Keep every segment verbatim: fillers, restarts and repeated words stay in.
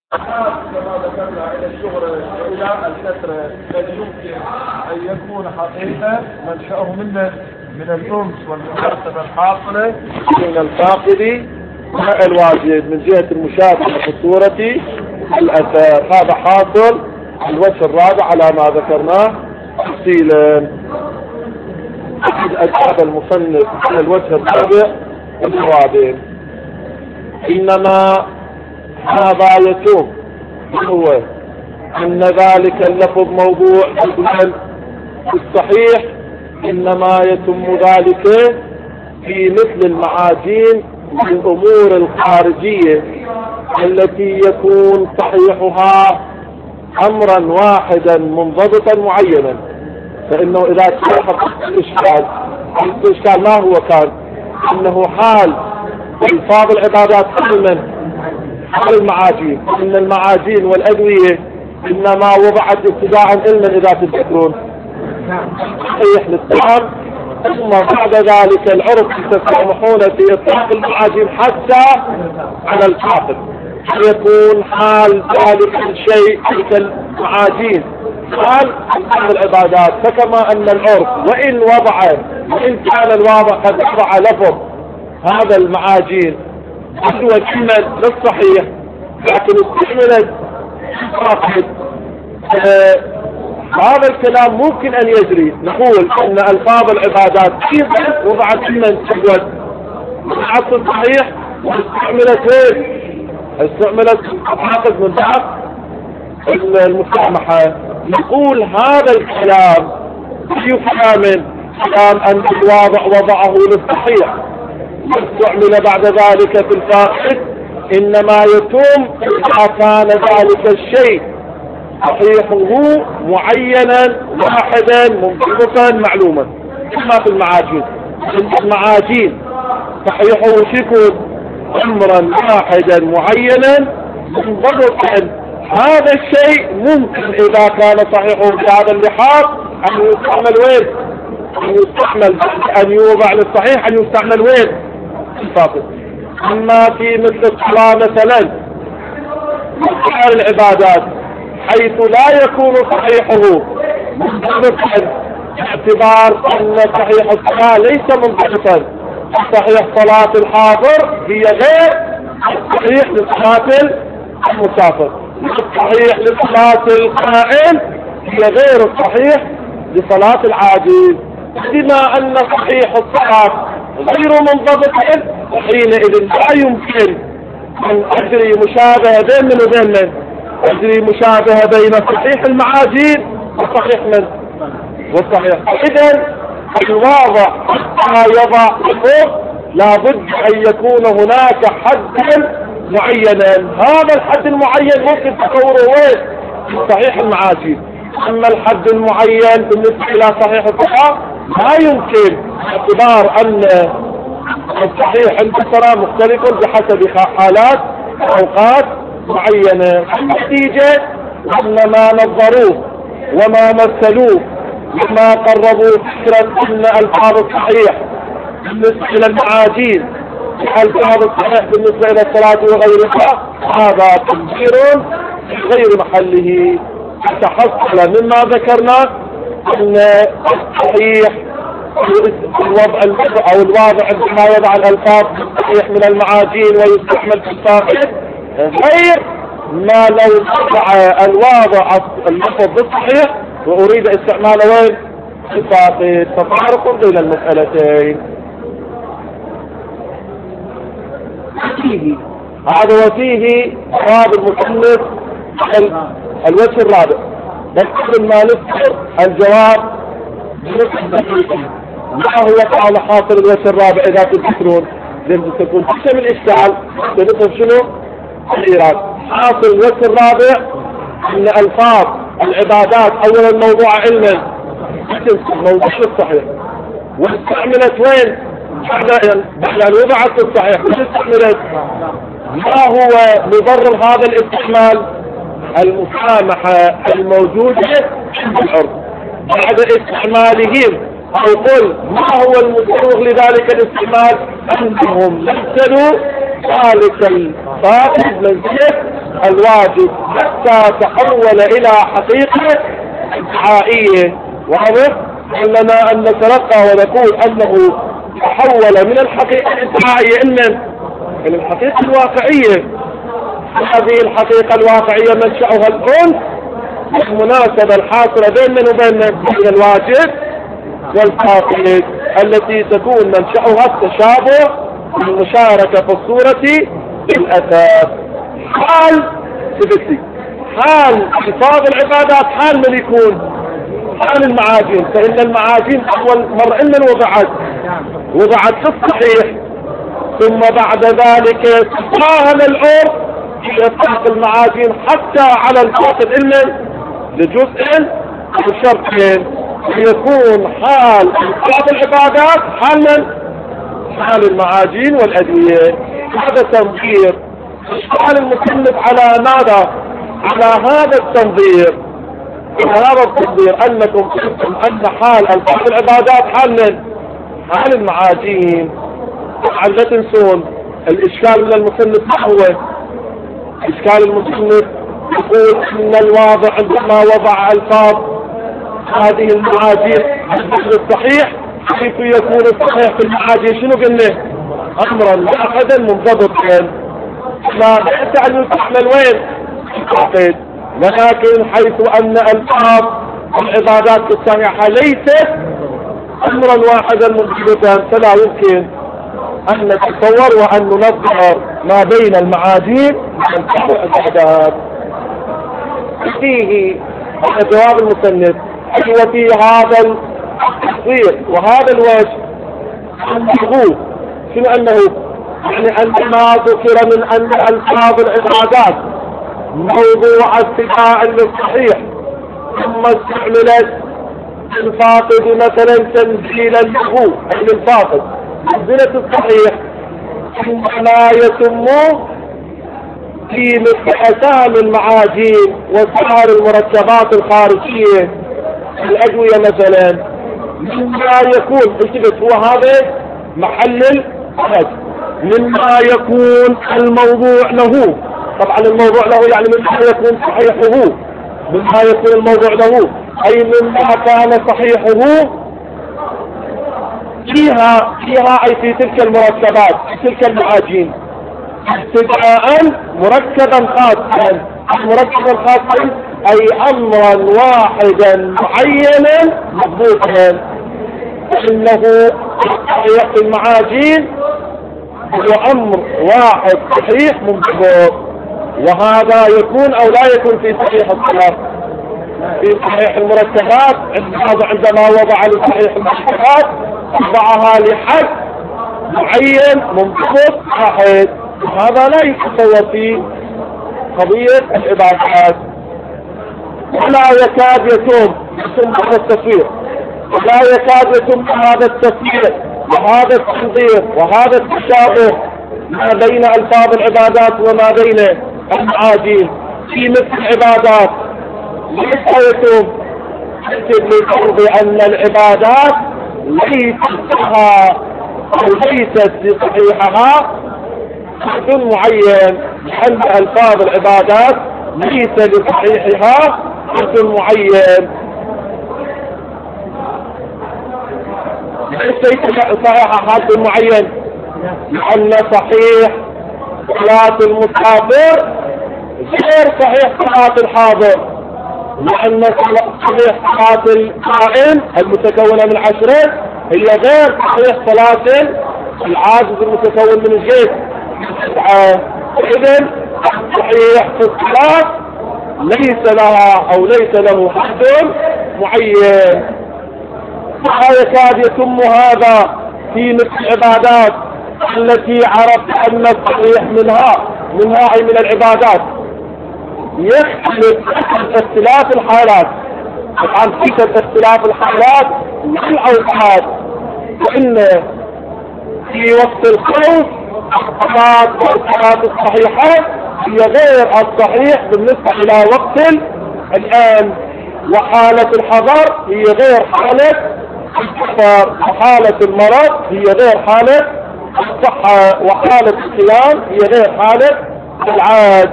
كما ذكرنا إلى الشغل إلى الكسر بل يمكن أن يكون حقيقة منشأه منه من الأنس والمناسبة الحاصلة بين الفاقد والواجد من جهة المشابهة في صورة الأثر. هذا حاصل الوجه الرابع على ما ذكرناه تفصيلا. أحد أجاب المصنف على الوجه الرابع الجوابين. إنما هذا يتوم هو أن ذلك اللفظ موضوع الصحيح إنما يتم ذلك في مثل المعاجين الأمور الخارجية التي يكون صحيحها أمرا واحدا منضبطا معينا. فإنه إذا تحقق الإشكال الإشكال ما هو كان إنه حال ألفاظ العبادات من حال المعاجين، إن المعاجين والأدوية إنما وضعت ابتداء علما إذا تذكرون صحيح للطعام، ثم بعد ذلك العرف يتسامحون في إطلاق المعاجين حتى على الكافر يكون حال ذلك الشيء تلك المعاجين حال العبادات. فكما أن العرف وإن وضع وإن كان الواضع قد وضع لفظ هذا المعاجين هو الحمل للصحيح لكن استعملت فاقد آه هذا الكلام ممكن أن يجري. نقول أن ألفاظ العبادات أيضا وضعت حمل تجود وضعت الصحيح واستعملت وين استعملت فاقد من ضعف المسامحة. نقول هذا الكلام يفهم كلام أن الواضع وضعه للصحيح واستعمل بعد ذلك في الفاقد إنما يتم إذا كان ذلك الشيء صحيحه معينا واحدا منضبطا معلوما كما في المعاجين. المعاجين صحيحه يكون أمرا واحدا معينا منضبطا. هذا الشيء ممكن إذا كان صحيحه بهذا اللحاظ أن يستعمل وين أن يستعمل أن يوضع للصحيح أن يستعمل وين الفاقد. أما في مثل الصلاة مثلا وسائر العبادات حيث لا يكون صحيحه منضبطا باعتبار أن صحيح الصلاة ليس منضبطا. صحيح صلاة الحاضر هي غير صحيح لصلاة المسافر، الصحيح لصلاة القائم هي غير الصحيح لصلاة العاجز. بما أن صحيح الصلاة غير منضبط حينئذ لا يمكن أن أجري مشابهة بين من وبين من أجري مشابهة بين صحيح المعاجين وصحيح من والصحيح. إذن الواضع ما يضع فوق لابد أن يكون هناك حد معينا. هذا الحد المعين ممكن تصوره وين صحيح المعاجين. أما الحد المعين بالنسبة إلى صحيح الصحة لا يمكن باعتبار أن الصحيح عند الصلاة مختلف بحسب حالات أوقات معينة. النتيجة أن ما نظروه وما مثلوه وما قربوا فكرا أن ألفاظ الصحيح بالنسبة إلى المعاجين الفاظ الصحيح بالنسبة إلى الصلاة وغيرها هذا تنبير غير محله. تحصل مما ذكرنا أن الصحيح الوضع أو الواضع عندما يضع الألفاظ الصحيح من المعاجين ويستحمل في الفاقد غير ما لو وضع الواضع اللفظ بالصحيح وأريد استعماله وين الفاقد. ففارق بين المسألتين. فيه هذا وفيه جواب المصنف الوجه الرابع. بس قبل ما نذكر الجواب ما هو قال حاصل الوجه الرابع إذا تذكرون لازم تكون تحسب الإشكال بنفهم شنو الإيراد. حاصل الوجه الرابع أن ألفاظ العبادات أولا موضوع علما موضوع الصحيح واستعملت وين بعد أن وضعت الصحيح واستعملت ما هو مضر هذا الاستعمال المسامحة الموجودة في الأرض بعد استعمالهم أو قل ما هو المسوغ لذلك الاستعمال أنهم مثلوا ذلك الفاقد منزلة الواجب حتى تحول إلى حقيقة ادعائية. واضح؟ لنا أن نتلقى ونقول أنه تحول من الحقيقة الادعائية إلى الحقيقة الواقعية. هذه الحقيقة الواقعية منشأها الأنس المناسبة الحاصلة بيننا وبين الواجب والفاقد التي تكون منشأها التشابه والمشاركة في الصورة الأساس. حال سبتي حال حفاظ العبادات حال من يكون حال المعاجين، فإن المعاجين أول مرة إن وضعت وضعت في الصحيح، ثم بعد ذلك تفاهم العرف في إطلاق المعاجين حتى على الفاقد إلا لجزء وشرطين، يكون حال بعض العبادات حال من حال المعاجين والأدوية. هذا تنظير اشتغل المصنف على ماذا؟ على هذا التنظير على هذا التنظير أنكم قلتم أن حال بعض العبادات حال من حال المعاجين. طبعا لا تنسون الإشكال من المصنف ما هو؟ إشكال المصنف يقول أن الواضع عندما وضع ألفاظ هذه المعاجين الذكر الصحيح كيف يكون الصحيح في المعاجين؟ شنو قلنا؟ أمرا مؤخذا منضبطا، لا يعني تحمل وين؟ العقيد، ولكن حيث أن ألفاظ العبادات الصحيحة ليست أمرا واحدا منضبطا فلا يمكن أن نتصور وأن ننظر ما بين المعاجين والعبادات. فيه جواب المصنف وفي هذا التصوير وهذا الوجه أنه شنو أنه يعني عندما ذكر من أن ألفاظ العبادات موضوع اتباع للصحيح ثم استعملت الفاقد مثلا تنزيلا له أي الفاقد منزلة الصحيح، ثم لا يتم في مثل أسام المعاجين وسائر المركبات الخارجية الأدوية مثلا مما يكون التبس هو هذا محل الحد مما يكون الموضوع له. طبعا الموضوع له يعني مما يكون صحيحه، مما يكون الموضوع له أي مما كان صحيحه فيها فيها أي في تلك المركبات في تلك المعاجين ابتداء مركبا خاصا. مركبا خاصا أي أمرا واحدا معينا مضبوطا، فإنه صحيح في المعاجين هو أمر واحد صحيح منضبط، وهذا يكون أو لا يكون في صحيح الصلاة. في صحيح المركبات عندما وضع لصحيح المركبات وضعها لحد معين منضبط واحد، هذا لا يتصور في قضية العبادات. ولا يكاد يتم يتم هذا التصوير ولا يكاد يتم هذا التصوير وهذا التنظير وهذا التشابه ما بين ألفاظ العبادات وما بين المعاجين في مثل العبادات. ليس يتم لفرض أن العبادات ليست لها أو ليست لصحيحها حد معين، لأن ألفاظ العبادات ليس لصحيحها حد معين. ليس لصحيحها حد معين لأن صحيح صلاة المسافر غير صحيح صلاة الحاضر، لأن صحيح صلاة القائم المتكونة من عشرة هي غير صحيح صلاة العاجز المتكون من الجيش. إذن صحيح في الصلاة ليس لها أو ليس له حد معين. لا يكاد يتم هذا في مثل العبادات التي عرفت أن الصحيح منها منها أي من العبادات يختلف اختلاف الحالات. طبعا في اختلاف الحالات والأوقات، وإن في وقت الخوف الصلاة والصلاة الصحيحة هي غير الصحيح بالنسبة إلى وقت الآن، وحالة الحضر هي غير حالة السفر، وحالة المرض هي غير حالة الصحة وحالة القيام هي غير حالة العاد.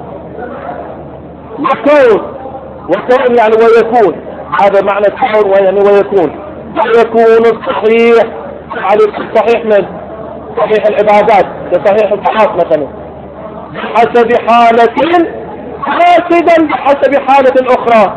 يكون، وكون يعني ويكون، هذا معنى كون ويعني ويكون. ويكون الصحيح على الصحيح من صحيح العبادات كصحيح الصلاة مثلا بحسب حالة فاسدا بحسب حالة أخرى.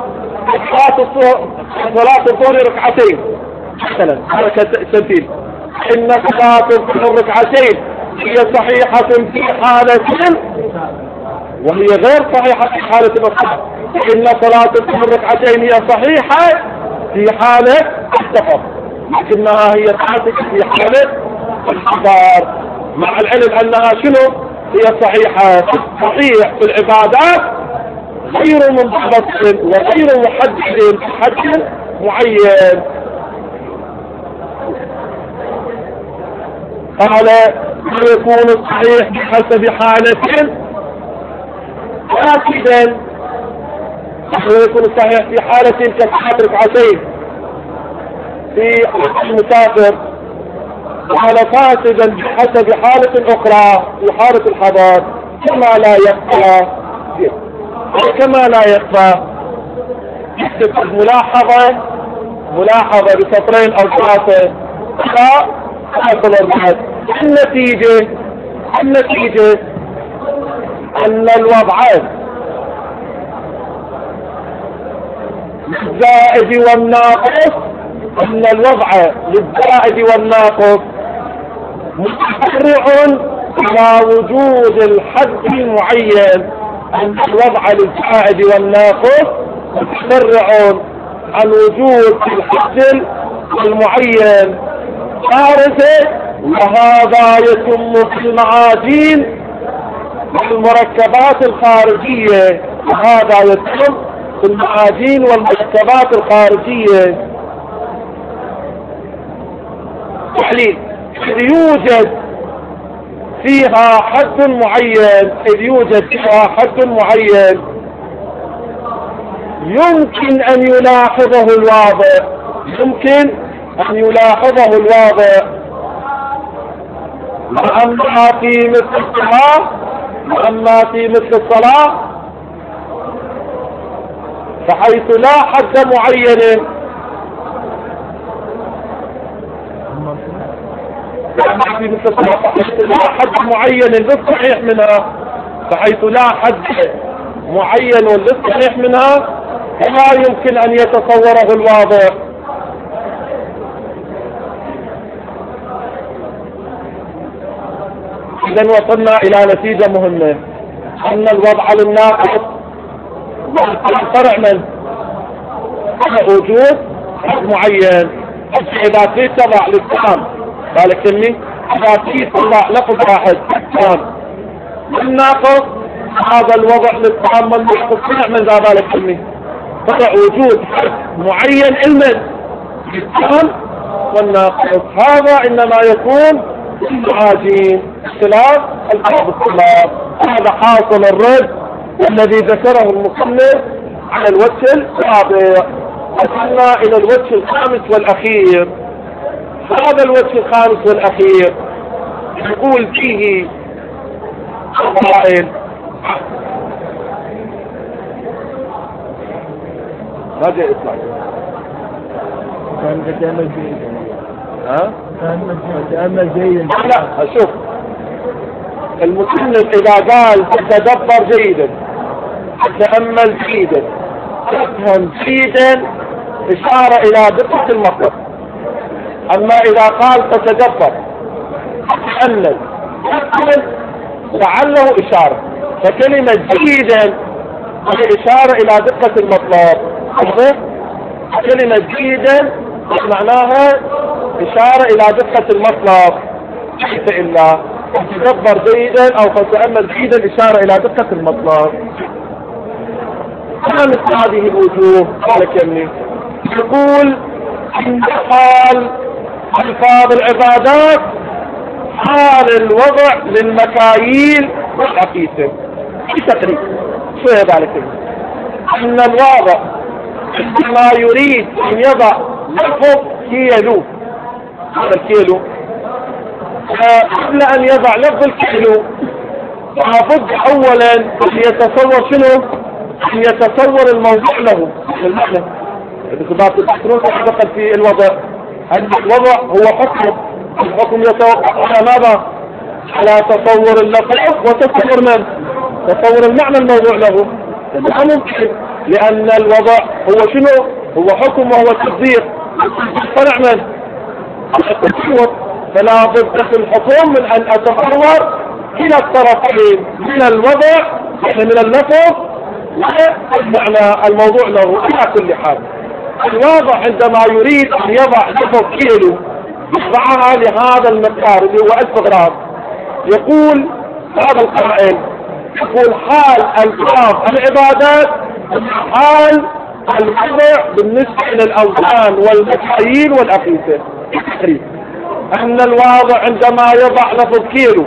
صلاة الظهر ركعتين مثلا هذا كتمثيل، إن صلاة الظهر ركعتين هي صحيحة في حالة وهي غير صحيحة في حالة أخرى. إن صلاة الظهر ركعتين هي صحيحة في حالة السفر لكنها هي صحيحة في حالة الحضار، مع العلم أنها شنو هي صحيحة. صحيح في العبادات غير منضبط وغير محدد حد معين. قال ويكون الصحيح بحسب حالة فاسدا، ويكون الصحيح في حالة كصلاة ركعتين في المسافر، وعلى فاسدا بحسب حالة أخرى في حالة الحضار كما لا يخفى كما لا يخفى. ملاحظة ملاحظة بسطرين أو ثلاثة فحصل البحث. النتيجة النتيجة أن الوضعين للزائد والناقص أن الوضع للزائد والناقص متفرع على وجود الحد المعين. أن الوضع للزائد والناقص متفرع عن وجود الحد المعين خارجه، وهذا يتم في المعادين والمركبات الخارجية. وهذا يتم في المعادين والمركبات الخارجية. تحليل إذ يوجد فيها حد معين إذ يوجد فيها حد معين يمكن أن يلاحظه الواضع يمكن أن يلاحظه الواضع وأما في مثل الصلاة وأما في مثل الصلاة فحيث لا حد معين أما في مثل الصلاة فحيث لا حد معين للصحيح منها فحيث لا حد معين للصحيح منها لا يمكن أن يتصوره الواضع. إذن وصلنا إلى نتيجة مهمة أن الوضع للناقص فرع من وجود معين. إذا في تضع للطعام ذلك كلمة إذا في تضع لفظ واحد الناقص هذا الوضع للطعام والناقص فرع من ذلك كلمة فرع وجود معين علما للطعام والناقص. هذا إنما يكون المعادين اختلاف الأرض الخلاف. هذا حاصل الرد الذي ذكره المصنف على الوجه الرابع. وصلنا إلى الوجه الخامس والأخير. هذا الوجه الخامس والأخير يقول فيه القائل ما جاء إطلاق كان تتأمل جيدا ها؟ تتأمل جيدا. لا أشوف المصنف إذا قال تتدبر جيدا تتأمل جيدا تفهم جيدا إشارة إلى دقة المطلب. أما إذا قال تتدبر تتأمل لعله إشارة، فكلمة جيدا هي إشارة إلى دقة المطلب. كلمة جيدا معناها إشارة إلى دقة المطلب. ليس إلا تتدبر جيدا أو فتأمل جيدا إشارة إلى دقة المطلب. أنا مثل هذه الوجوه قال كمي يقول إن حال ألفاظ العبادات حال الوضع للمكاييل والأقيسة في تقريب شو ذلك أن الواضع عندما يريد أن يضع لفظ كيلو هذا الكيلو قبل أن يضع لفظ الكيلو لابد أولا أن يتصور شنو؟ أن يتصور الموضوع له المعنى. بخلاف البترول يعتقد في الوضع أن الوضع هو حكم، الحكم يتوقف على ماذا؟ على تصور اللفظ وتصور من؟ تصور المعنى الموضوع له. لا ممكن، لأن الوضع هو شنو؟ هو حكم وهو تقدير. صنع من؟ التصور. فلا بد في الحكم من أن أتصور كلا الطرفين من الوضع يعني من اللفظ والمعنى الموضوع له على كل حال. الواضع عندما يريد أن يضع لفظ كيلو يضعها لهذا المقدار اللي هو ألف غرام، يقول هذا القائل يقول حال الفاظ العبادات حال الوضع بالنسبة للأوزان والمكاييل والأقيسة. أن الواضع عندما يضع لفظ كيلو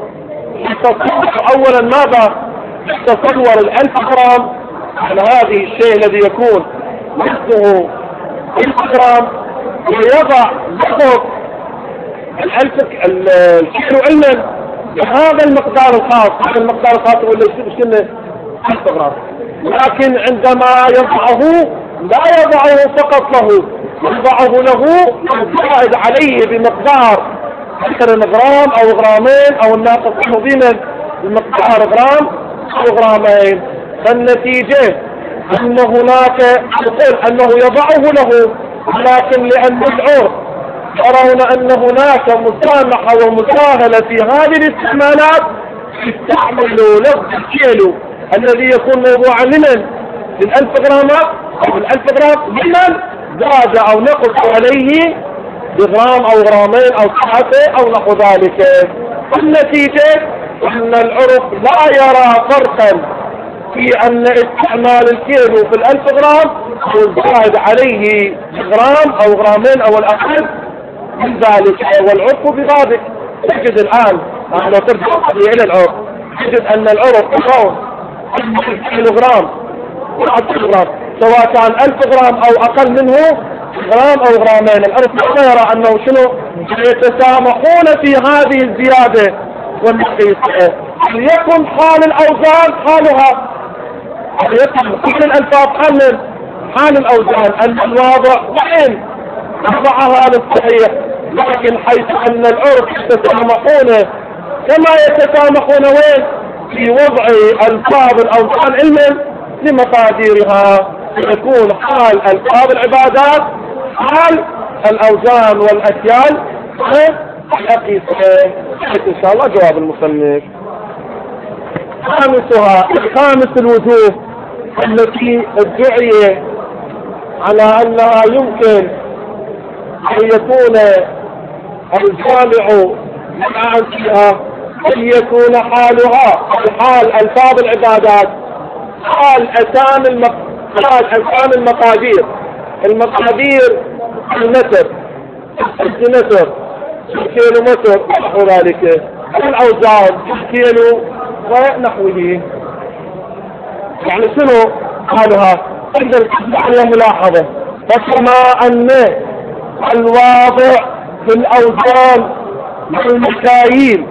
يتصور أولا ماذا؟ يتصور الألف غرام على هذه الشيء الذي يكون وزنه ألف غرام، ويضع لفظ الألف الكيلو علما بهذا المقدار الخاص. هذا المقدار الخاص هو اللي يشتمل ألف غرام، لكن عندما يضعه لا يضعه فقط له، يضعه له الزائد عليه بمقدار عشرة غرام أو غرامين أو الناقص عنه بمقدار غرام أو غرامين. فالنتيجة أن هناك نقول أنه يضعه له، لكن لأن العرف يرون أن هناك مسامحة ومساهلة في هذه الاستعمالات يستعملوا لفظ الكيلو الذي يكون موضوعا لمن؟ للألف غرامات أو الألف غرام لمن زاد أو نقص عليه بغرام أو غرامين أو ساعة أو نحو ذلك. النتيجة أن العرف لا يرى فرقا في أن استعمال الكيلو في الألف غرام أو الزائد عليه غرام أو غرامين أو الأقل من ذلك، والعرف بذلك. تجد الآن لو ترجع إلى العرف تجد أن العرف يرون أن الكيلو غرام وعشرة غرام سواء كان ألف غرام أو أقل منه غرام أو غرامين، العرف لا يرى أنه شنو يتسامحون في هذه الزيادة والنقيص. ليكن حال الأوزان حالها، ليكن كل الألفاظ حال حال الأوزان أن الواضع وين وضعها للصحيح، لكن حيث أن العرف يتسامحون كما يتسامحون وين في وضع ألفاظ الأوزان علما لمقاديرها، يكون حال ألفاظ العبادات حال الأوزان والأكيال الأقيسة. إن شاء الله جواب المصنف. خامسها خامس الوجوه التي ادعي على أنها يمكن أن يكون الجامع معا فيها أن يكون حالها حال ألفاظ العبادات حال أسام المق... حال أسام المقادير المقادير المتر السنتر الكيلو متر نحو ذلك الأوزان الكيلو ونحوه. يعني شنو حالها؟ تقدر على ملاحظة فكما أن الواضع في الأوزان والمكاييل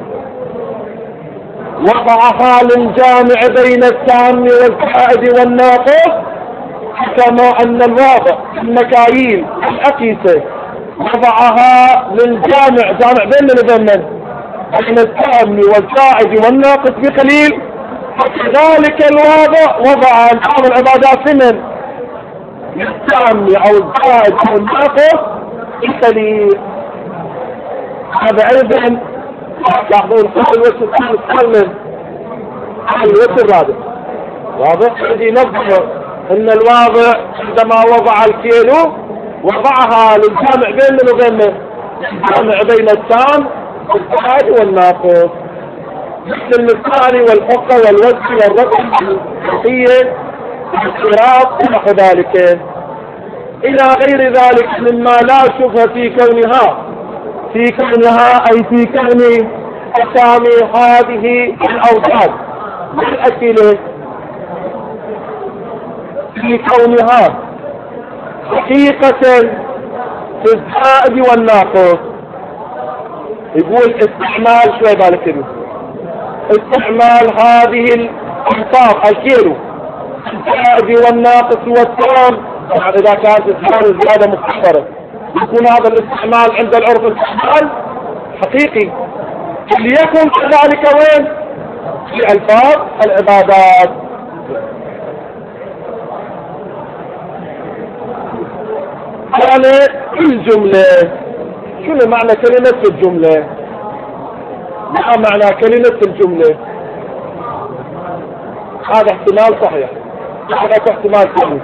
وضعها للجامع بين التام والزائد والناقص، كما أن الواضع في المكاييل الأقيسة وضعها للجامع جامع بين من بين التام والزائد والناقص بقليل، ذلك الواضع وضع الحال العبادات من التام أو الزائد أو الناقص بقليل. هذا أيضا لاحظون قبل الوجه الثالث قبل الوجه الرابع واضح. الذي نظر ان الواضع عندما وضع الكيلو وضعها للجامع بين من وبين الجامع بين التام والزائد والناقص مثل المثال والحقة والوجه والرقم الحقيقية والصراط ونحو ذلك الى غير ذلك مما لا شبهة في كونها في كونها أي في كون أسامي هذه الأوزان والأكلة في كونها حقيقة في الزائد والناقص يقول استعمال شوي بالك كده، استعمال هذه الأنصاف الكيلو الزائد والناقص والتام، يعني إذا كانت استعمال الزيادة مختصرة يكون هذا الاستعمال عند العرف استعمال حقيقي. ليكن كذلك وين؟ في ألفاظ العبادات. يعني الجملة، شنو معنى كلمة الجملة؟ ما معنى كلمة الجملة؟ هذا احتمال صحيح، هذا احتمال ثاني.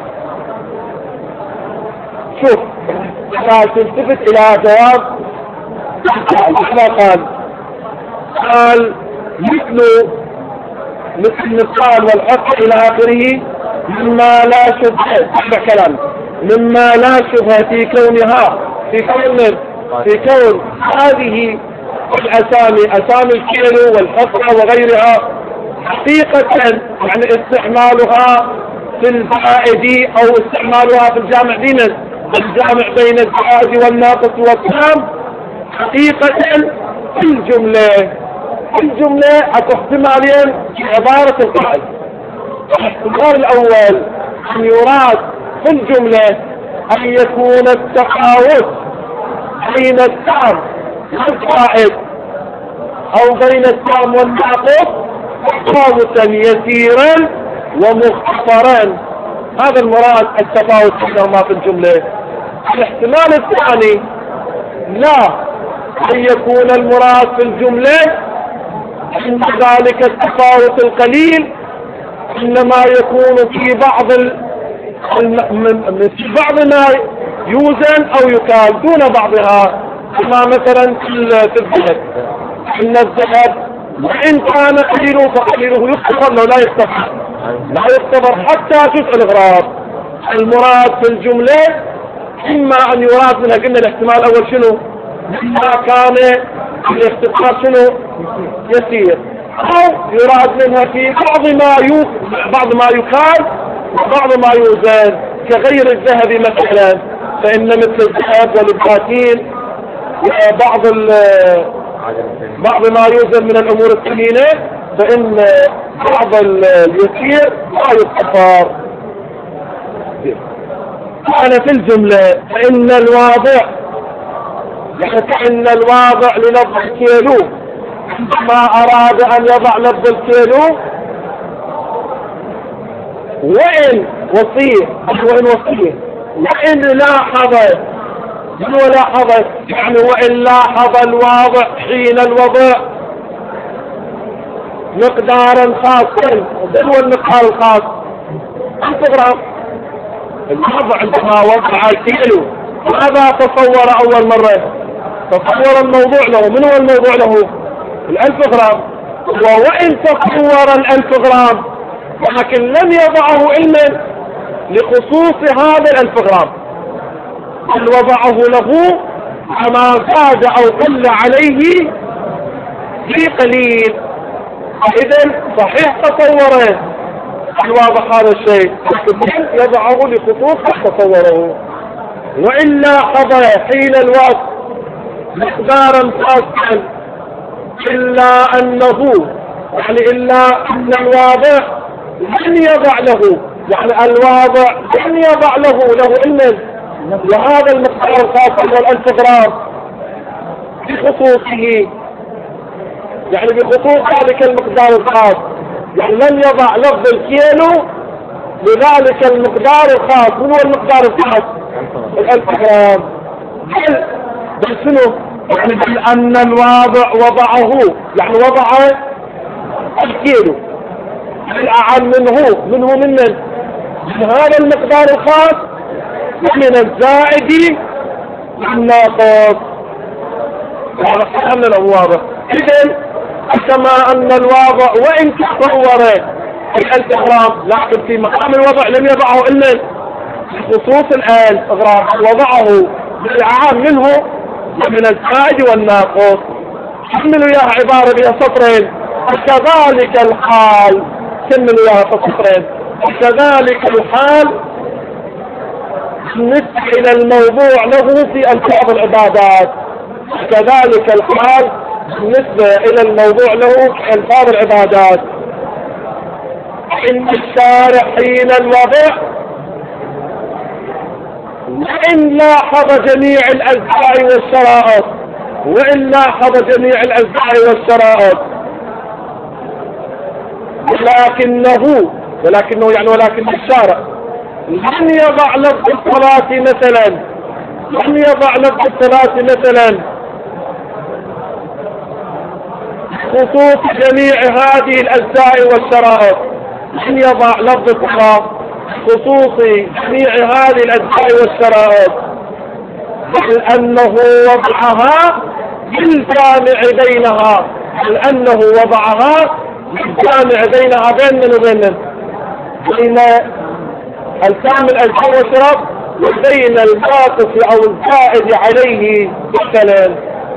شوف قال تلتفت الى جواب ماذا قال؟ قال مثل مثل النقال والحق الى اخره مما لا شبهة، هذا كلام مما لا شبهة في كونها في كون في كون هذه الاسامي اسامي الكيلو والحصى وغيرها حقيقة، يعني استعمالها في الفائد او استعمالها في الجامع بين الجامع بين الزائد والناقص والتام حقيقة في الجملة. في الجملة احتمالين في عبارة القائل. الاحتمال الاول ان يراد في الجملة ان يكون التفاوت بين التام والزائد او بين التام والناقص تفاوتا يسيرا ومختصرا، هذا المراد التفاوت بينهما في الجملة. الاحتمال الثاني لا، ان يكون المراد في الجملة ان ذلك التفاوت القليل انما يكون في بعض ال... في بعض ما يوزن او يكال دون بعضها، كما مثلا في الذهب، ان الذهب وان كان قليله فقليله يختبر لو لا يختبر لا يختبر حتى جزء الاغراض. المراد في الجملة اما ان يراد منها، قلنا الاحتمال الاول شنو؟ اذا كان الاختبار شنو؟ يسير، او يراد منها في بعض ما يو بعض ما يقال وبعض ما يوزن كغير الذهب مثلا، فان مثل الذهب والبلاتين بعض بعض ما يوزن من الامور الثمينة، فان بعض اليسير لا يختبر. أنا في الجملة فإن الواضع، يعني فإن الواضع للفظ الكيلو ما أراد أن يضع لفظ الكيلو وإن وصيه وإن وصيه وإن لاحظ من ولاحظ يعني وإن لاحظ الواضع حين الوضع مقدارا خاصا، هو المقدار الخاص الفغرام. الوضع عندما وضع الكيلو ماذا تصور أول مرة؟ تصور الموضوع له. من هو الموضوع له؟ الألف غرام. وإن تصور الألف غرام ولكن لم يضعه علما لخصوص هذا الألف غرام، بل وضعه له كما زاد أو قل عليه في قليل. إذن صحيح تصوره الواضح هذا الشيء، يضعه لخصوص تصوره. وإلا قضى حين الوقت مقدارا خاصا إلا أنه يعني إلا أن الواضع لن يضع له، يعني الواضع لن يضع له له علما وهذا المقدار الخاص والألف غرام بخصوصه، يعني بخصوص ذلك المقدار الخاص، يعني لن يضع لفظ الكيلو لذلك المقدار الخاص. من هو المقدار الخاص؟ الألف غرام. بل بل شنو؟ يعني بل أن الواضع وضعه، يعني وضع الكيلو الأعم منه منه من من هذا المقدار الخاص ومن الزائد الناقص. هذا من الواضح. إذن كما أن الواضع وإن تصور الألف غرام لكن في مقام الوضع لم يضعه إلا بخصوص الألف غرام، وضعه بالأعم منه ومن الزائد والناقص. كملوا يا عبارة بها سطرين. وكذلك الحال، كملوا يا سطرين. وكذلك الحال بالنسبة إلى الموضوع له في ألفاظ العبادات. كذلك الحال بالنسبة إلى الموضوع له ألفاظ العبادات. إن الشارع حين الوضع وإن لاحظ جميع الأجزاء والشرائط وإن لاحظ جميع الأجزاء والشرائط ولكنه ولكنه يعني ولكن الشارع لم يضع لفظ الصلاة مثلا لم يضع لفظ الصلاة مثلا خصوص جميع هذه الأجزاء والشرائط لم يضع لفظ الصلاة خصوص جميع هذه الأجزاء والشرائط بل أنه وضعها بالجامع بينها بل أنه وضعها بالجامع بينها بين من وبين بين الكامل الأجزاء والشرائط وبين الناقص أو الزائد عليه بالكلام.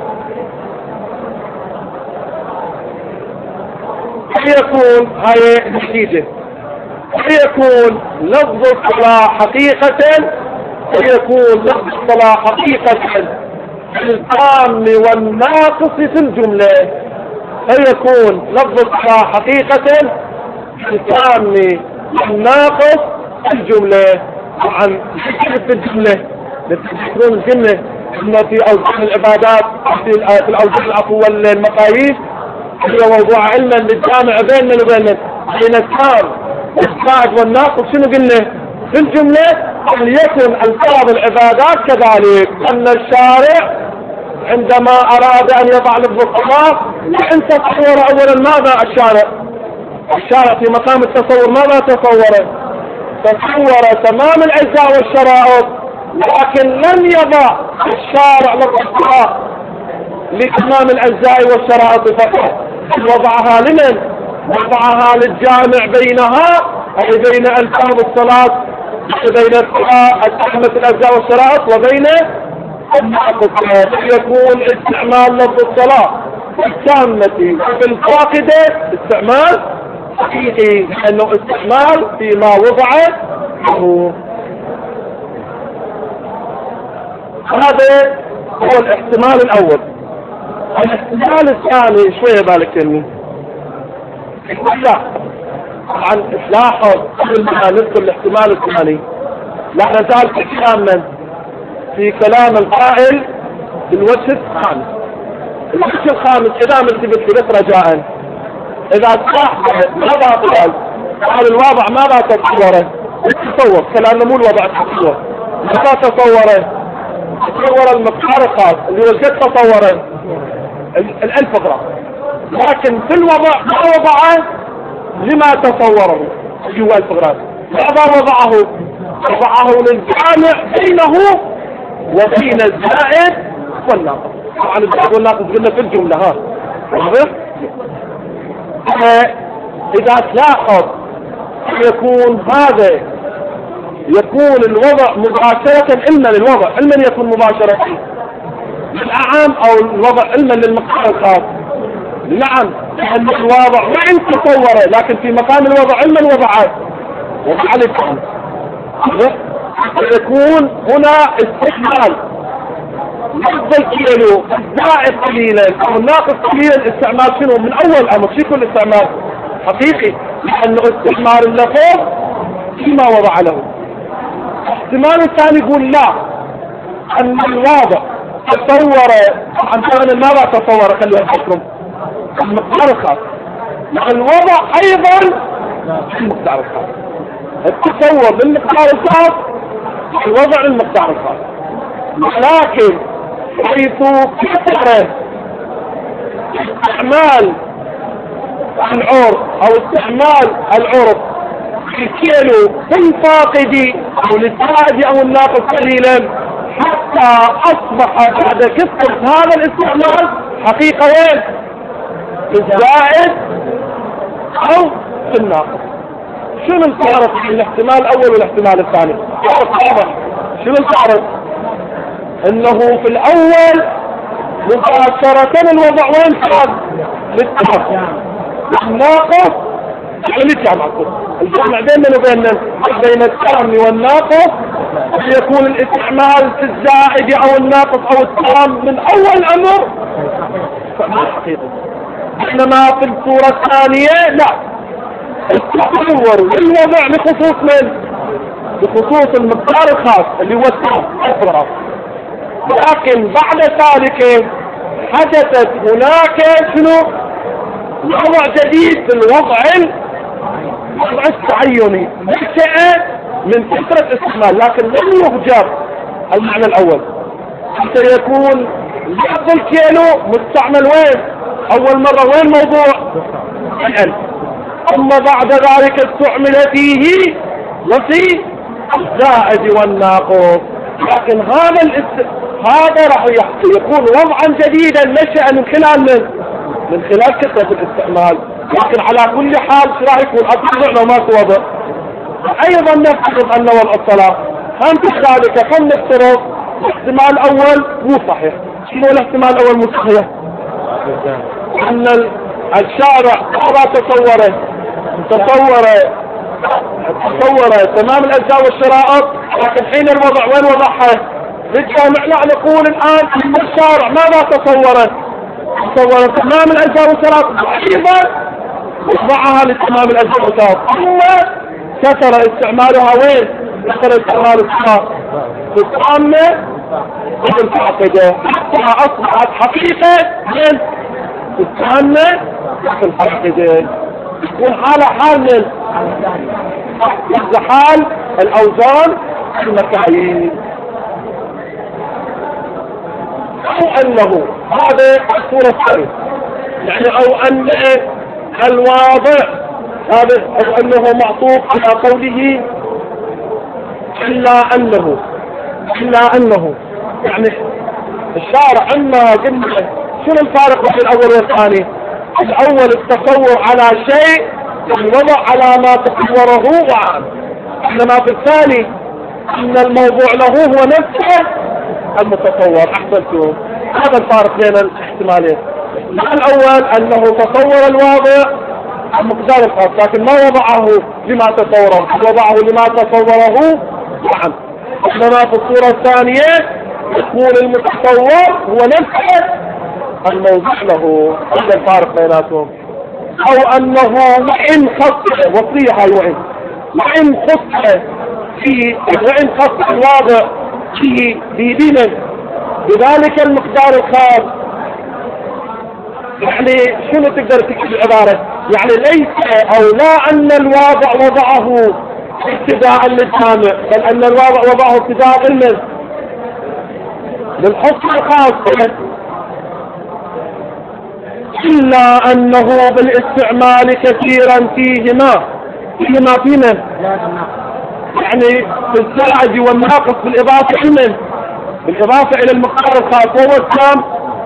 فيكون هاي نتيجة فيكون لفظ الصلاة حقيقة فيكون لفظ الصلاة حقيقة التام والناقص في الجملة فيكون لفظ الصلاة حقيقة التام والناقص في الجملة. طبعا في الجملة تذكرون الجملة إن في أوزان العبادات في الأوزان العفو والمقاييس هي موضوع علما للجامع بين من وبين بين التام والزائد والناقص. شنو قلنا في الجملة؟ أن يكن ألفاظ العبادات كذلك أن الشارع عندما أراد أن يضع لفظ الصلاة أن تصور أولا ماذا الشارع الشارع في مقام التصور ماذا تصور تصور تمام الأجزاء والشرائط لكن لم يضع الشارع لفظ الصلاة لتمام الأجزاء والشرائط فقط وضعها لمن وضعها للجامع بينها أي بين ألفاظ الصلاة بين التحمة الأجزاء والشرائط وبين الناقص. يكون استعمال لفظ الصلاة التامة في الفاقدة استعمال حقيقي لأنه استعمال فيما وضع له. هذا هو الاحتمال الأول. الاحتمال الثاني شوية بالك مني لا طبعا لاحظ قبل ما نذكر الاحتمال الثاني لا نزال كلاما في كلام القائل بالوجه الخامس. الوجه الخامس إذا ملتبت بس رجاء إذا صح ماذا قال قال الواضع ماذا تصوره التصور كلامنا مو الوضع التصور ماذا تصوره تصور المقدار الخاص اللي هو الجد تصوره الألف غرام لكن في الوضع ما وضعه لما تصوره جوا الفغرات ماذا وضعه وضعه للجامع بينه وبين الزائد والناقص. طبعا الزائد والناقص قلنا في الجملة ها واضح. إذا تلاحظ يكون هذا يكون الوضع مباشرة علما للوضع علما يكون مباشرة للأعام أو الوضع علما للمقام الخاص. نعم لأن الوضع وإن تصوره لكن في مقام الوضع علما وضعه وضع للفهم يكون هنا استعمال لفظ الكيلو الزائد قليلا أو الناقص قليلا استعمال شنو من أول أمر شو يكون الاستعمال حقيقي لأنه استعمال اللفظ فيما وضع له. احتمال الثاني يقول لا أن الواضع تصور عن فعلا ماذا تصور خلوها تحكم المقدار الخاص مع الوضع أيضا المقدار الخاص التصور بالمقدار الخاص الوضع المقدار الخاص. ولكن حيث كثر استعمال العرف أو استعمال العرف الكيلو بالفاقد أو للزائد أو الناقص قليلا حتى أصبح بعد كثرة هذا الاستعمال حقيقة وين الزائد أو الناقص. شنو الفارق بين الاحتمال الأول والاحتمال الثاني؟ شنو الفارق؟ انه في الاول مباشرة الوضع وين كان للتحف الناقص على الجامع الجامع بيننا وبين بين التام والناقص يكون الاستعمال في الزائد او الناقص او التام من اول امر استعمال حقيقي. انما في الصورة الثانية لا، التصور للوضع بخصوص من؟ بخصوص المقدار الخاص اللي هو التام افرغ. لكن بعد ذلك حدثت هناك شنو؟ وضع جديد في الوضع الوضع التعيني نشأ من كثرة استعمال، لكن لم يهجر المعنى الاول حتى يكون لفظ الكيلو مستعمل وين؟ اول مرة وين موضوع؟ الألف. اما بعد ذلك استعمل فيه وفي الزائد والناقص. لكن هذا الاست... هذا راح يكون وضعا جديدا نشأ من خلال من؟ من خلال كثرة الاستعمال. لكن على كل حال شو راح يكون؟ اطلع لو ماكو وضع. ايضا نفترض ان والصلاة هم كذلك كم نفترض الاحتمال الاول مو صحيح. شنو الاحتمال الاول مو صحيح؟ ان الشارع ماذا تصوره؟ تصوره تصوره تمام الاجزاء والشرائط، لكن حين الوضع وين وضعها؟ بالجامع. لا، نقول الان ان الشارع ماذا تصوره؟ تصور تمام الاجزاء والشرائط، ايضا وضعها لتمام الاجزاء والشرائط. اما كثر استعمالها وين؟ كثر استعمال الشرائط في الطامة وفي الفاقدة حتى اصبحت حقيقة من في الطامة وفي الفاقدة. يكون حالة حال من حال الاوزان المكاييل. او انه هذا الصورة الثانية، يعني او ان الواضع هذا او انه معطوف على قوله الا انه الا انه يعني الشارع عندما قلنا شنو الفارق بين الاول والثاني؟ الاول التصور على شيء الوضع على ما تصوره وعام، انما في الثاني ان الموضوع له هو نفسه المتصور. احسنتم، هذا الفارق بين الاحتمالين. الاول انه تصور الواضع المقدار الخاص لكن ما وضعه لما تصوره، وضعه لما تصوره نعم. انما في الصورة الثانية يكون المتصور هو نفسه الموضوع له. هذا الفارق بيناتهم. او انه وان خص وصيحة وان وان خص في وان خص الواضع فيه بيدين بذلك المقدار الخاص. يعني شنو تقدر تكتب العبارة؟ يعني ليس او لا ان الواضع وضعه ابتداء للجامع، بل ان الواضع وضعه ابتداء لمن؟ للحكم الخاص. الا انه بالاستعمال كثيرا فيهما فيهما في من؟ يعني في الزائد والناقص بالاضافة لمن؟ بالاضافة الى المقدار الخاص وهو التام،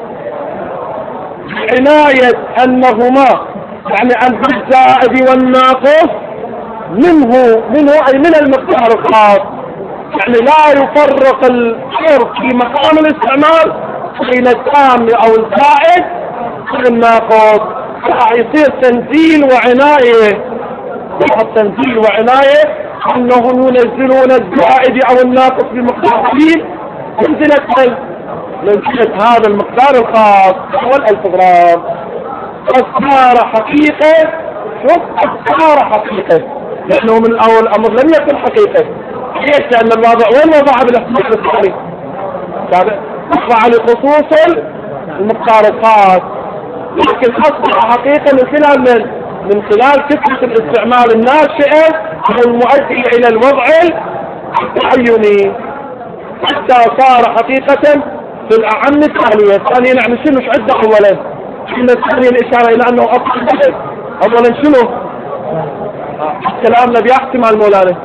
عناية انهما يعني ان الزائد والناقص منه منه اي من المقدار الخاص، يعني لا يفرق الفرق في مقام الاستعمال بين التام او الزائد والناقص. راح يصير تنزيل وعناية، يحط تنزيل وعناية انهم ينزلون الزائد او الناقص بمقدار قليل منزلة منزلة هذا المقدار الخاص هو الألف غرام. فصار حقيقة، شوف صار حقيقة لأنه من الأول أمر لم يكن حقيقة. ليش؟ لأن الواضع وين وضعها بالاحتمال الثاني؟ وضع لخصوص المقدار الخاص، لكن أصبح حقيقة من خلال من؟ من خلال كثرة الاستعمال الناشئة والمؤدي إلى الوضع التعيني، حتى صار حقيقة في الأعم الثانية. الثانية يعني شنو؟ مش عدة أولا، إن الثانية الإشارة إلى أنه أصل أولا شنو؟ كلامنا بيحتمل مولانا.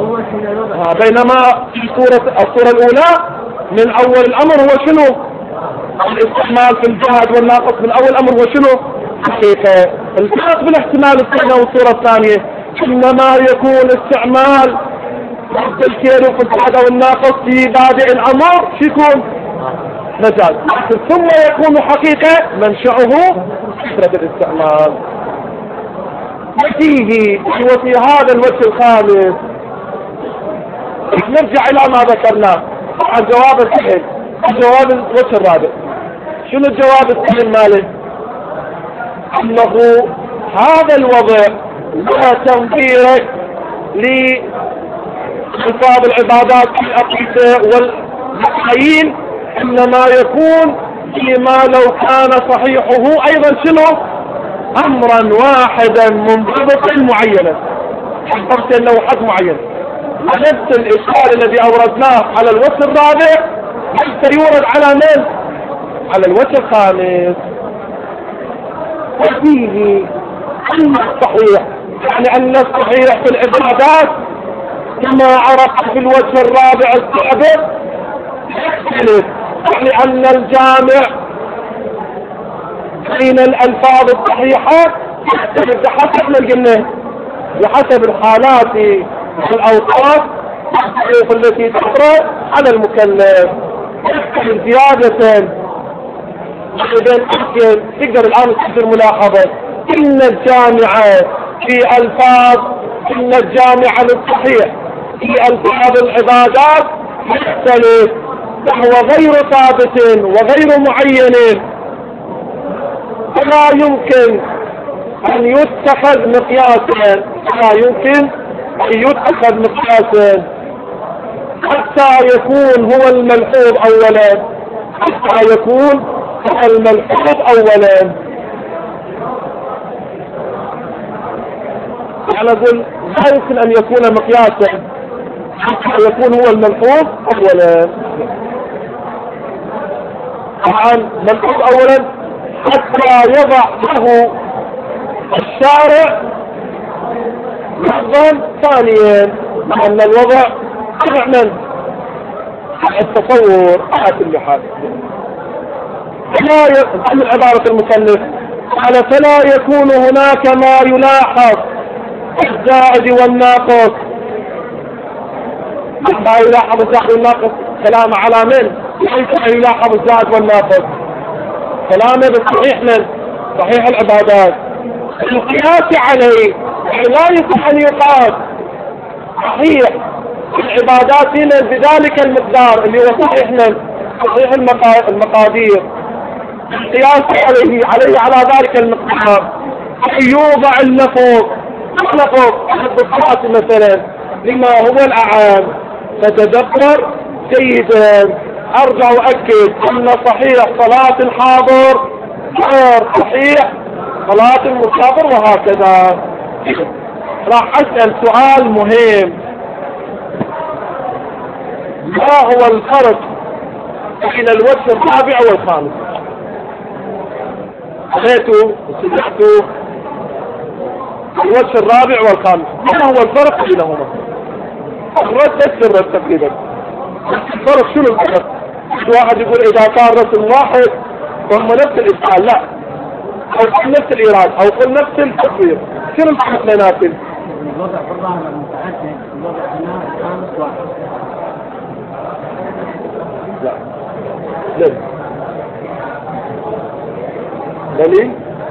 بينما في صورة الصورة الأولى من أول الأمر هو شنو؟ الاستعمال في الجهد والناقص من أول الأمر هو شنو؟ حقيقة. الفرق بالاحتمال الثاني والصورة الثانية إنما يكون استعمال ضد الكيلو في الجهد أو الناقص في بادئ الأمر شو يكون؟ مجاز، ثم يكون حقيقة منشأه كثرة الاستعمال. وفيه وفي هذا الوجه الخامس نرجع الى ما ذكرناه. طبعا جواب سهل، الجواب الوجه الرابع. شنو الجواب السهل ماله؟ انه هذا الوضع لا تنظير لألفاظ العبادات الأقيسة والمحايين، إنما يكون فيما لو كان صحيحه أيضا شنو؟ أمرا واحدا منضبطا معينا، حطرت أنه حد معين. نفس الإشكال الذي أوردناه على الوجه الرابع سيورد على من؟ على الوجه الخامس. وفيه أن الصحيح، يعني أن الصحيح في العبادات كما عرفت في الوجه الرابع السابق يختلف، يعني أن الجامع بين الألفاظ الصحيحة يختلف بحسب ما قلنا، بحسب الحالات والأوصاف التي تطرأ على المكلف. يختلف زيادة. إذا ممكن تقدر الآن تقدر ملاحظة إن الجامعة في ألفاظ، إن الجامعة للصحيح في ألفاظ العبادات يختلف، وهو غير ثابت وغير معين، فلا يمكن أن يتخذ مقياسا، لا يمكن أن يتخذ مقياسا حتى يكون هو الملحوظ أولا، حتى يكون هو الملحوظ أولا. أنا أقول لا يمكن أن يكون مقياسا حتى يكون هو الملحوظ أولا. طبعا ملحوظ أولا حتى يضع له الشارع لفظا ثانيا، مع أن الوضع فعلا التصور على كل حال. فلا يكون عبارة المكلف قال فلا يكون هناك ما يلاحظ الزائد والناقص. ما يلاحظ الزائد والناقص كلام على من؟ كيف يلاحظ الزائد والناقص؟ كلامه بالصحيح من صحيح العبادات. القياس عليه يعني لا يمكن أن يقاس صحيح العبادات هنا بذلك المقدار اللي هو صحيح من صحيح المقادير، القياس عليه عليه على ذلك المقدار يوضع اللفظ لفظ الصلاة مثلا لما هو الأعام. فتدبر جيدا، أرجع وأكد أن صحيح صلاة الحاضر غير صحيح صلاة المسافر، وهكذا. راح أسأل سؤال مهم: ما هو الفرق بين الوجه الرابع والخامس؟ قريتوا وسمعتوا الوجه الرابع والخامس، ما هو الفرق بينهما؟ الرد السر تقريبا. الفرق شنو الفرق؟ واحد يقول إذا كان رسم واحد وهم نفس الإشكال، لا، أو قل نفس الإيراد أو قل نفس التصوير، شنو الفرق بيناتهم؟ الوضع في الظاهر المتحدث، الوضع هنا الخامس واحد. لا ليه؟ دليل؟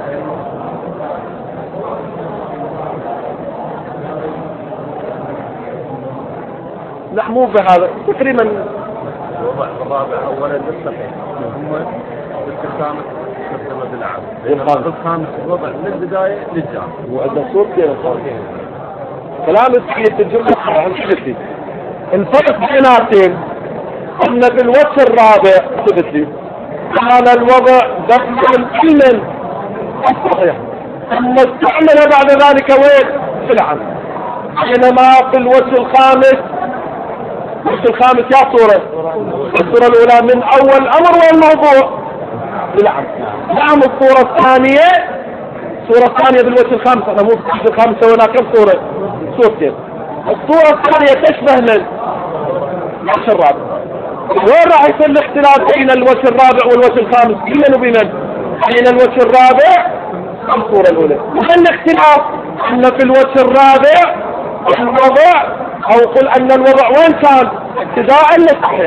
لا مو بهذا تقريبا. الوضع الرابع اولا للصحيح ثم الخامس مستمد العام، الخامس الوضع من البدايه للجامع. وعندنا صوت كذا كلام السيد الجمله عن حدثي. الفرق بيناتهم ان في الوجه الرابع حدثي كان الوضع دخل علما صحيح، ثم استعمل بعد ذلك وين؟ في العام. بينما في الوجه الخامس، الوجه الخامس يا صورة الصورة الأولى من أول أمر والموضوع بالعام. نعم الصورة الثانية، الصورة الثانية بالوجه الخامس، احنا مو في الوجه الخامس سوينا كم صورة؟ صورتين. الصورة الثانية تشبه من الوجه الرابع. وين راح يصير الاختلاف بين الوجه الرابع والوجه الخامس؟ بين وبين بين الوجه الرابع والصورة الأولى. وين الاختلاف؟ أن في الوجه الرابع الوضع، أو قل أن الوضع وين كان؟ ابتداء للصحيح.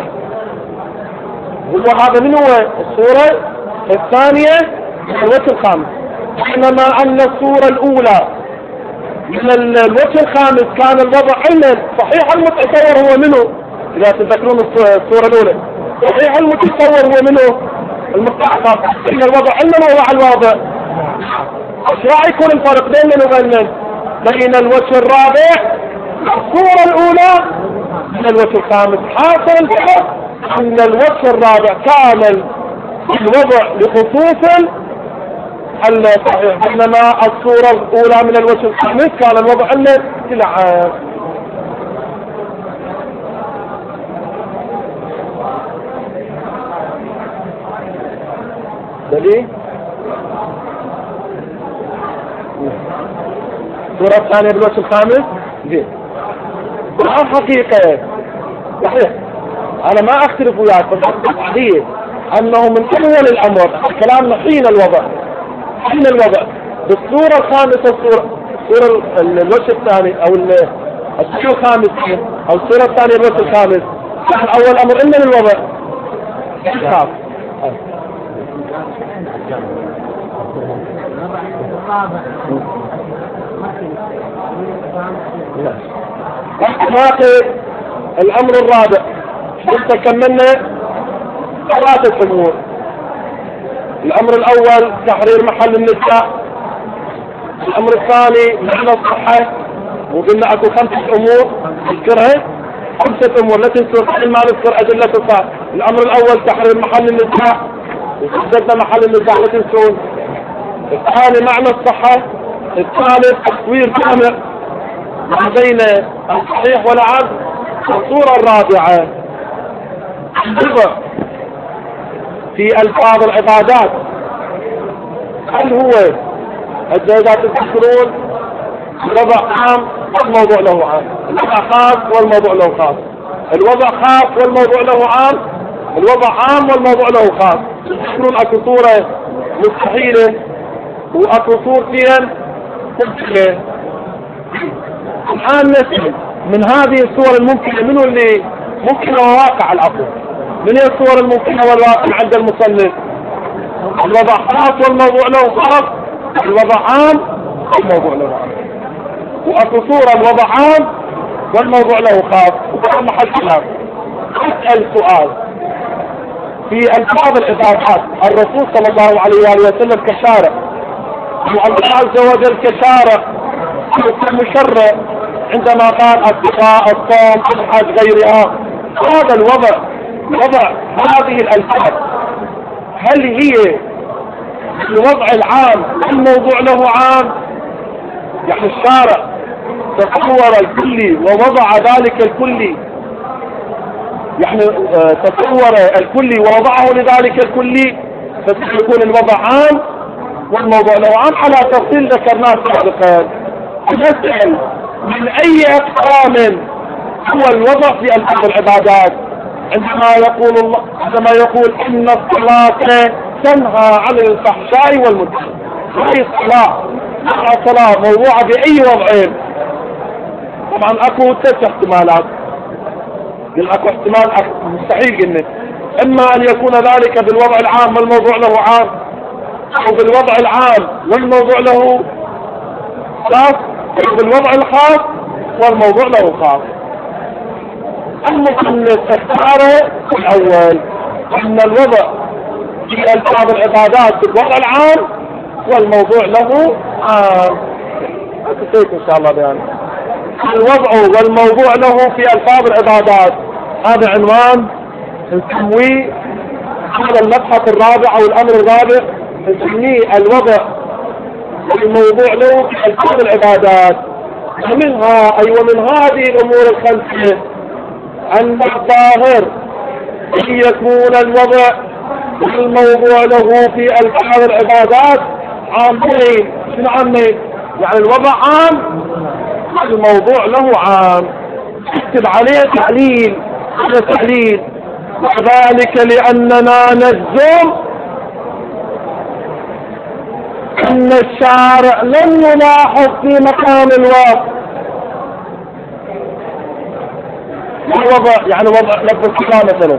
وهذا من هو؟ الصورة الثانية الوجه الخامس. بينما أن الصورة الأولى من الوجه الخامس كان الوضع علما. صحيح المتصور هو منه، إذا تذكرون الصورة الأولى، صحيح المتصور هو منه المستحقق، إن الوضع علما وهو على الواضع. ايش راح يكون الفرق بين من وبين بين الوجه الرابع الصورة الأولى من الوجه الخامس؟ حاصل الفرق أن الوجه الرابع كان الوضع لخصوص الصحيح، بينما الصورة الأولى من الوجه الخامس كان الوضع عنه للعام. دليل الصورة الثانية بالوجه الخامس زين. الحقيقة صحيح أنا ما أختلف وياك، بس الصحيح أنه من أول الأمر كلامنا حين الوضع حين الوضع بالصورة الخامسة، الصورة الصورة الوجه الثاني أو الصورة الخامس أو الصورة الثانية بالوجه الخامس، كان أول أمر إن الوضع خاف. باقي الأمر الرابع حتى كملنا ثلاثة أمور. الأمر الأول تحرير محل النساء، الأمر الثاني معنى الصحة، وقلنا أكو خمسة أمور نذكرها، خمسة أمور لا تنسوا ما نذكر أدلة الصحة. الأمر الأول تحرير محل النساء، وحددنا محل النساء لا تنسون. الثاني معنى الصحة، الثالث تصوير جامع ما بين الصحيح والعام. الصورة الرابعة النظر في ألفاظ العبادات، هل هو إذا تذكرون الوضع عام والموضوع له عام، الوضع خاص والموضوع له خاص، الوضع خاص والموضوع له عام، الوضع عام والموضوع له خاص. تذكرون اكو صورة مستحيلة واكو صورتين ممكنة. الآن نسأل من هذه الصور الممكنة منو اللي ممكنة وواقع العقل؟ من هي الصور الممكنة والواقع عند المصنف؟ الوضع خاص والموضوع له خاص، الوضع عام والموضوع له عام. واكو صورة الوضع عام والموضوع له خاص. وهذا محل كلام. اسأل سؤال في الفاظ العبادات، الرسول صلى الله عليه وآله وسلم كشارع، والله عز وجل كشارع كمشرع عندما قال الدعاء الصوم الحج غيرها. هذا الوضع وضع هذه الألفاظ هل هي الوضع العام الموضوع له عام؟ يعني الشارع تصور الكلي ووضع ذلك الكلي، يعني تصور الكلي ووضعه لذلك الكلي، فسيكون الوضع عام والموضوع له عام على تفصيل ذكرناه سابقا. نسأل من أي أقسام هو الوضع في ألفاظ العبادات؟ عندما يقول الله عندما يقول إن الصلاة تنهى عن الفحشاء والمنكر، هذه الصلاة الصلاة موضوعة بأي وضعين؟ طبعا أكو ست احتمالات، أكو احتمال مستحيل قلنا، إما أن يكون ذلك بالوضع العام والموضوع له عام، أو بالوضع العام والموضوع له خاص، أو بالوضع الخاص والموضوع له خاص. المصنف اختار الأول أن الوضع في ألفاظ العبادات بالوضع العام والموضوع له عام. أكتبت إن شاء الله بيان الوضع والموضوع له في ألفاظ العبادات. هذا عنوان نسميه هذا المبحث الرابع أو الأمر الرابع، نسميه الوضع والموضوع له في ألفاظ العبادات. ومنها أي أيوة ومن هذه الأمور الخمسة أن الظاهر أن يكون الوضع والموضوع له في ألفاظ العبادات عامين. شنو عامين؟ يعني الوضع عام الموضوع له عام. اكتب عليه تعليل، هذا تعليل، وذلك لأننا نجزم أن الشارع لم يلاحظ في مكان الوقت الوضع، يعني وضع لفظ الصلاة مثلا،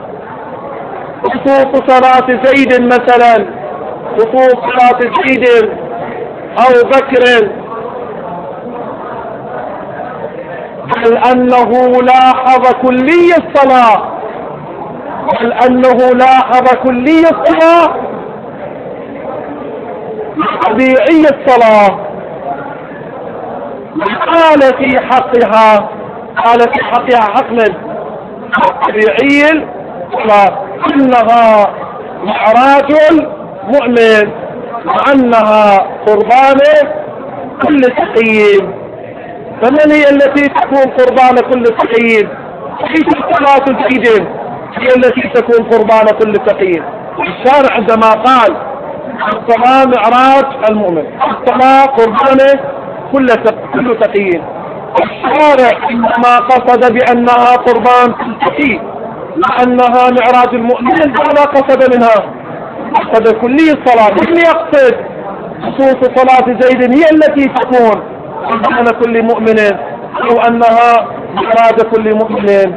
خصوص صلاة زيد مثلا، خصوص صلاة زيد أو بكر بل أنه لاحظ كلي الصلاة بل أنه لاحظ كلي الصلاة طبيعي الصلاة. قال في حقها قال في حقها حق من طبيعي الصلاة أنها معراج المؤمن وأنها قربان كل تقي. فمن هي التي تكون قربان كل تقي؟ هي الصلاة الجيدة هي التي تكون قربان كل تقي. الشارع عندما قال الصلاة معراج المؤمن الصلاة قربان كل كل تقي، الشارع عندما قصد بأنها قربان كل تقي وأنها معراج المؤمن ماذا قصد منها؟ قصد كلي الصلاة. من يقصد خصوص صلاة زيد هي التي تكون قربان كل مؤمن أو أنها معراج كل مؤمن؟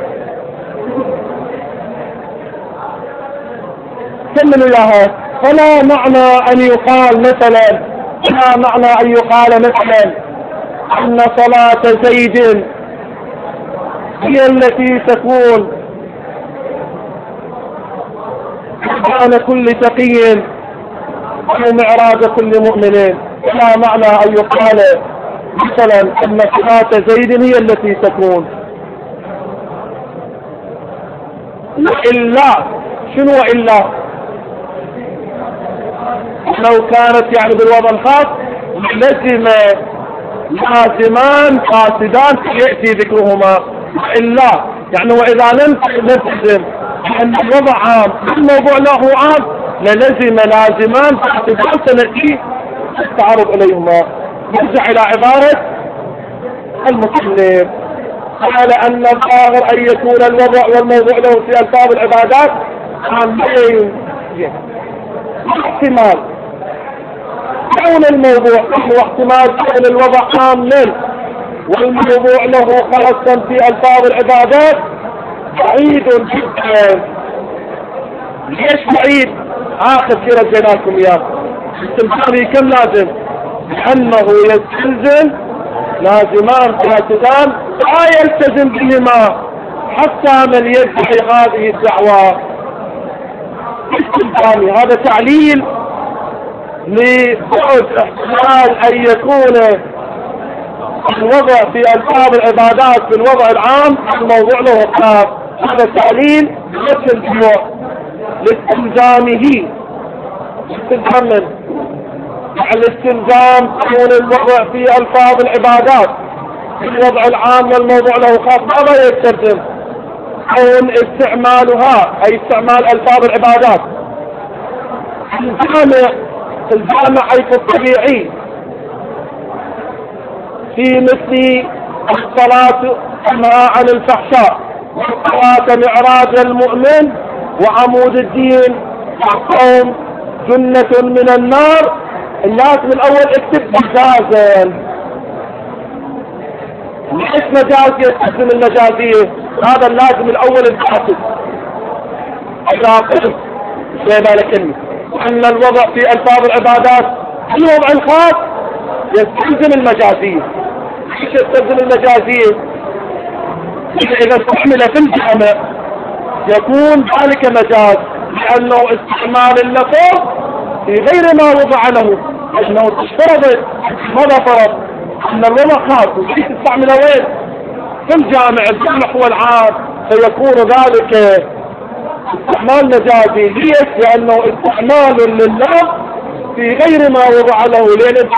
كملوا اياها. فلا معنى ان يقال مثلا لا معنى ان يقال مثلا ان صلاة زيد هي التي تكون قربان كل تقي او معراج كل مؤمن. لا معنى ان يقال مثلا ان صلاة زيد هي التي تكون. وإلا شنو وإلا؟ لو كانت يعني بالوضع الخاص لزم لازمان فاسدان يأتي ذكرهما. إلا يعني وإذا لم نلزم أن الوضع عام الموضوع له عام للزم لازمان فاسدان سنأتي التعرض إليهما. نرجع إلى عبارة المصنف قال أن الظاهر أن يكون الوضع والموضوع له في ألفاظ العبادات عامين. احتمال كون الموضوع واحتمال كون الوضع عاما والموضوع له خاصا في ألفاظ العبادات بعيد جدا. ليش بعيد؟ آخر شيء رجعنا لكم إياه. استمتاري كم لازم؟ لأنه يستلزم لازمان فاسدان لا يلتزم بهما حتى من يدعي هذه الدعوة. استمتاري هذا تعليل لبعد احتمال ان يكون الوضع في الفاظ العبادات في الوضع العام الموضوع له خاص. هذا تعليل بوجه الجموع لاستلزامه استلزام من الاستلزام كون الوضع في الفاظ العبادات في الوضع العام والموضوع له خاص. ماذا يستلزم؟ كون استعمالها اي استعمال الفاظ العبادات الجامع الجامع حيث الطبيعي في مثل الصلاة تنهى عن الفحشاء والصلاة معراج المؤمن وعمود الدين والصوم جنة من النار. الناس من الاول اكتب مجازا. ليش مجازي يستخدم المجازية؟ هذا اللازم الاول الحاسد. اذا قلت شيء بالك اني أن الوضع في ألفاظ العبادات في الوضع الخاص يستلزم المجازية. ايش يستلزم المجازية؟ إذا استعمل في الجامع يكون ذلك مجاز لأنه استعمال اللفظ في غير ما وضع له. أنه تشترط ماذا فرض؟ أن الوضع خاص وكيف تستعمله وين؟ في الجامع. الجامع هو العام فيكون ذلك استعمال مجازي. ليش؟ لأنه استعمال لله في غير ما وضع له لأن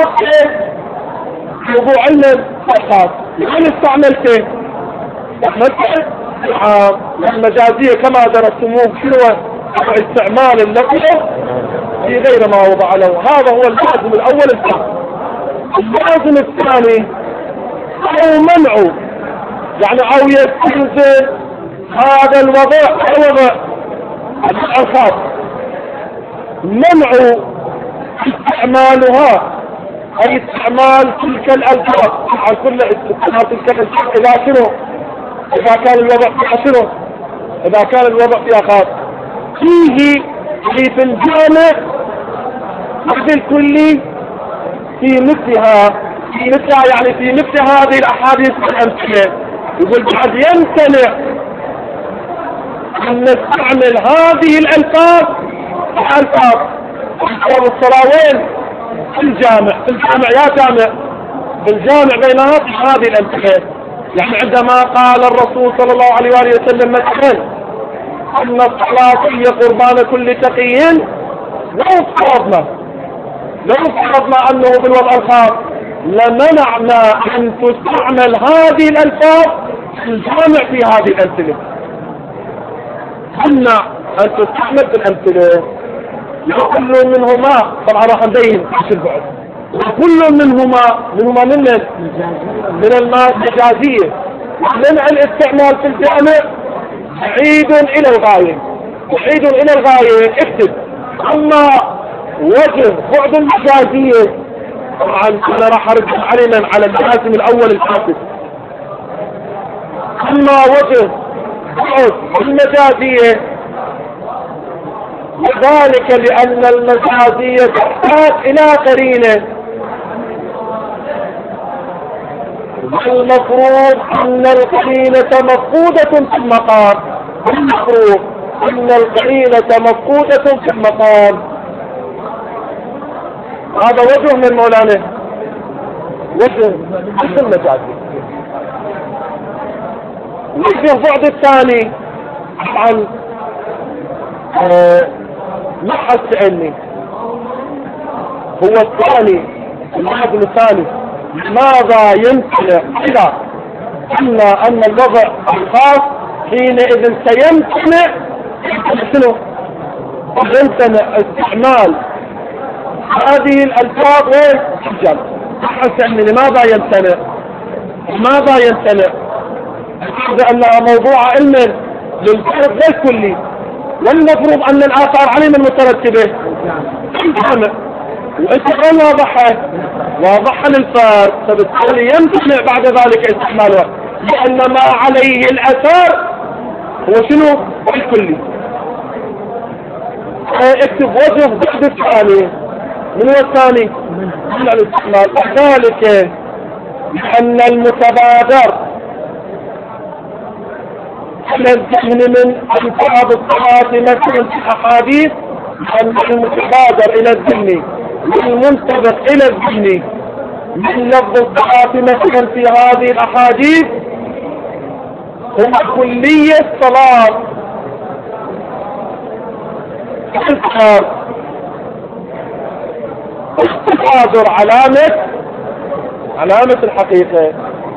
موضوع الخاص. لأن استعملته استعملته العام. المجازية كما درستموه شنو؟ استعمال اللفظ في غير ما وضع له. هذا هو اللازم الأول الفهم. اللازم الثاني أو منعه يعني أو يستلزم هذا الوضع الوضع الخاص منع استعمالها أي استعمال تلك الألفاظ على كل استعمال تلك الألفاظ إذا شنو؟ إذا كان الوضع فيها شنو؟ إذا كان الوضع فيها خاص فيه في الجامع مثل كلي في مثلها في مثلها يعني في مثل هذه الأحاديث الأمثلة يقول بعد يمتنع أن نستعمل هذه الألفاظ الألفاظ الصلاة وين؟ في الجامع، في الجامع يا جامع، في الجامع بين هذه الأمثلة. يعني عندما قال الرسول صلى الله عليه وآله وسلم مثلا أن الصلاة هي قربان كل تقي، لو افترضنا لو افترضنا أنه بالوضع الخاص لمنعنا أن تستعمل هذه الألفاظ في الجامع في هذه الأمثلة. منع أن تستعمل في الأمثلة. كل منهما طبعا راح نبين ايش البعد. كل منهما منهما من من المجازية. منع الاستعمال في الجامع بعيد إلى الغاية، بعيد إلى الغاية. اكتب أما وجه بعد المجازية، طبعا أنا راح أرد علينا على اللازم الأول الحاسب. أما وجه بعد المجازية وذلك لأن المجازية تحتاج إلى قرينة، والمفروض أن القرينة مفقودة في المقام. المفروض أن القرينة مفقودة في المقام. هذا وجه من مولانا، وجه مثل المجازية. وجه بعد الثاني عن ما حسألني هو الثاني اللازم الثاني. ماذا يمكن إذا قلنا أن الوضع الخاص حينئذ سيمتنع شنو؟ يمتنع استعمال هذه الألفاظ وين؟ الجمع. حسألني لماذا يمتنع؟ لماذا يمتنع؟ لأنها موضوع علم للفرق غير كلي، والمفروض أن الآثار عليه من مترتبة الجامع. وانت قال واضحة واضحة للفرق، فبالتالي يمتنع بعد ذلك استعمالها، لأن ما عليه الأثار هو شنو؟ الكلي. اكتب وجه بعد الثاني. من هو الثاني؟ من الاستعمال. وذلك لأن المتبادر على الذهن من ألفاظ الصلاة مثل الأحاديث، أن المتبادر إلى الذهن والمنطبق إلى الذهن من لفظ الصلاة مثلا في هذه الأحاديث هو كلية الصلاة. التبادر علامة علامة الحقيقة.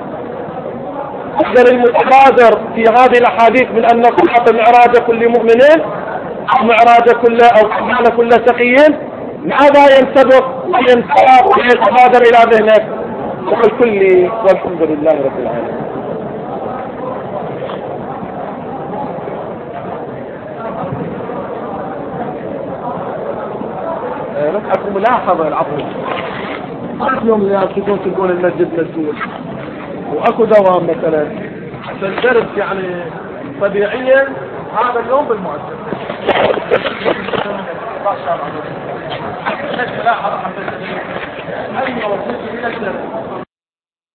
أجل المتبادر في هذه الأحاديث من أن صلاة المعراج كل مؤمنين أو معراج كل أو كمال كل تقي، ماذا ينسبق وينسبق ويتبادر إلى ذهنك؟ والكل. والحمد لله رب العالمين. لكم ملاحظة العفو. اليوم اللي تكون تقول المسجد مسجود واكو دوام مثلا عشان درس يعني طبيعيا هذا اليوم بالمؤسسة. لا